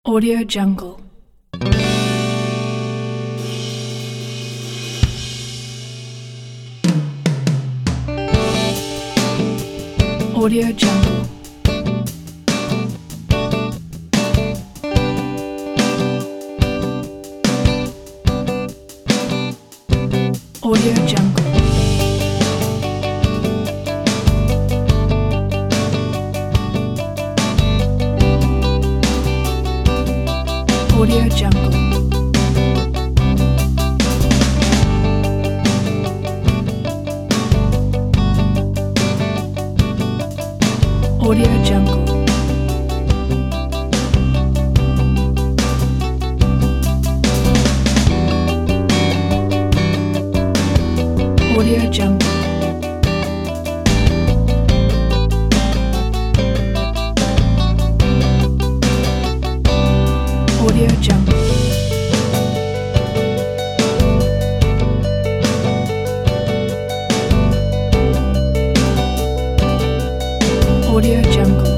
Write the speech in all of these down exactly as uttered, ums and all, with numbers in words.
Audio Jungle. Audio Jungle. Audio Jungle. Audio Jungle. Audio Jungle. Audio Jungle. Audio Jungle. Audio Jungle.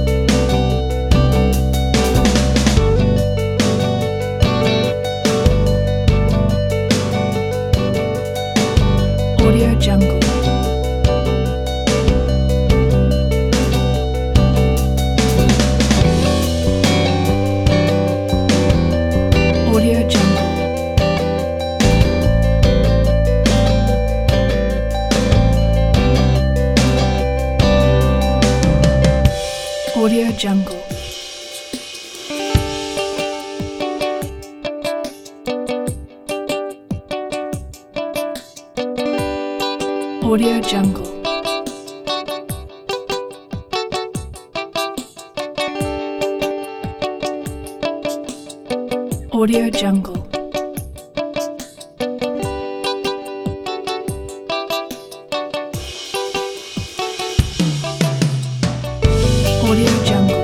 Audio Jungle. Audio Jungle. Audio Jungle. Audio Jungle. Audio Jungle. Audio Jungle.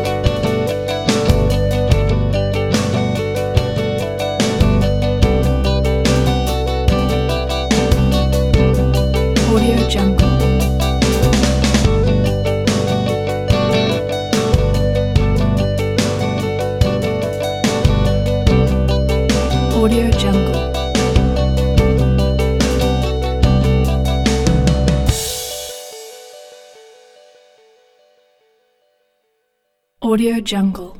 Audio Jungle. Audio Jungle. Audio Jungle.